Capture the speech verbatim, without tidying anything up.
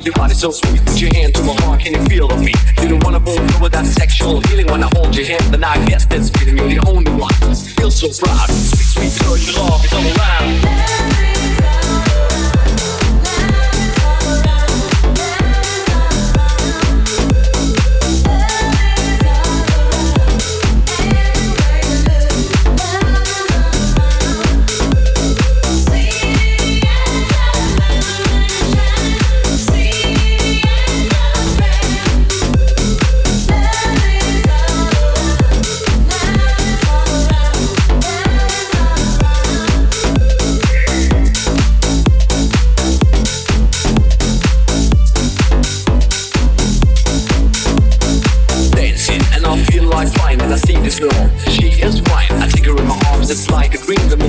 Your body so sweet, put your hand to my heart, can you feel me? You don't wanna fulfill with that sexual healing. When I hold your hand, then I guess this feeling you're the only one. Feel so proud, sweet, sweet girl, your love is all around. Fine, and I see this girl, she is fine. I take her in my arms, it's like a dream. The